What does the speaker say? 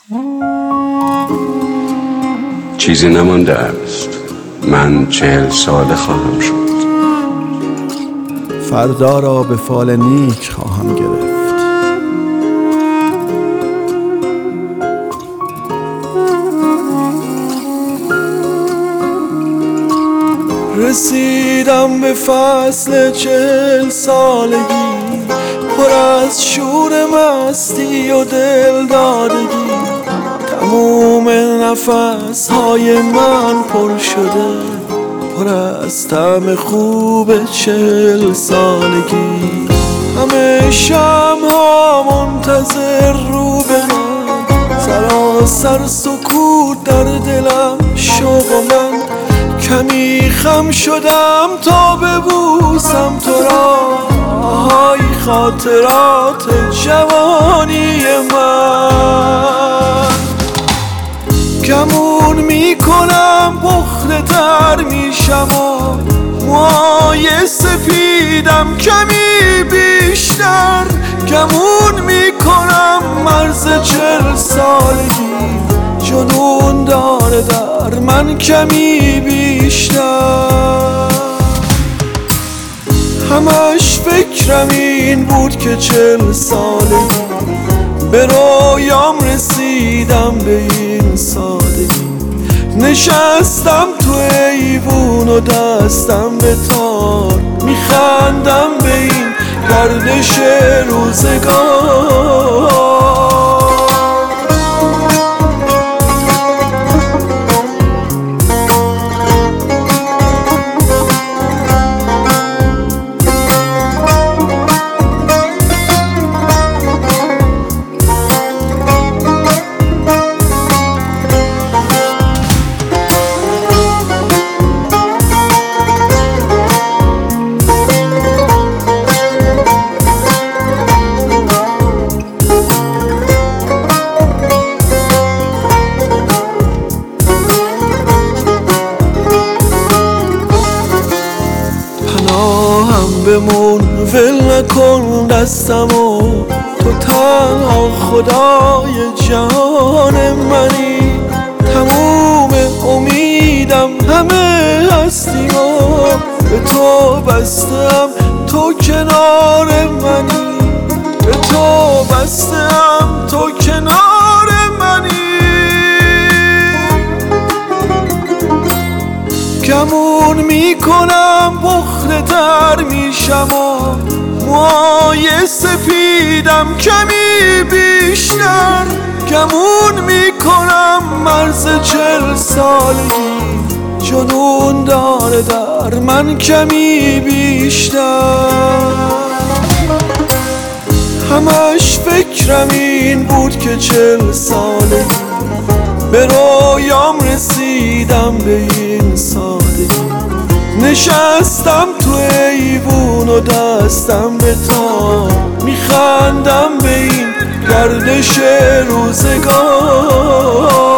چیزی نمانده است، من 40 ساله خواهم شد. فردا را به فال نیک خواهم گرفت. رسیدم به فصل 40 سالگی، پر از شور مستی و دلدادگی. تموم نفس‌های من پر شده، پر از طعم خوب 40 سالگی. همه شمع‌ها منتظر رو به من، سراسر سکوت در دلم شوق و من. کمی خم شدم تا ببوسم تو را، آهای خاطرات جوانی من. گمون میکنم پخته تر میشم و موهای سفیدم کمی بیشتر. گمون میکنم مرز 40 سالگی جنون داره در من کمی بیشتر. همش فکرم این بود که 40 سالگی به رویام رسیدم به این سادگی. نشستم تو ایوون و دستم به تار، میخندم به این گردش روزگار. بمون ول نکن دستمو، تو تنها خدای جهان منی. تموم امیدم همه هستیمو به تو بستم، تو کنار منی. به تو بستم، تو کنار منی. گمون میکنم پخته تر میشم و موهای سفیدم کمی بیشتر. گمون میکنم مرز 40 سالگی جنون داره در من کمی بیشتر. همش فکرم این بود که 40 سالگی به رویام رسیدم به این سادگی. نشستم تو ایوون و دستم به تار، میخندم به این گردش روزگار.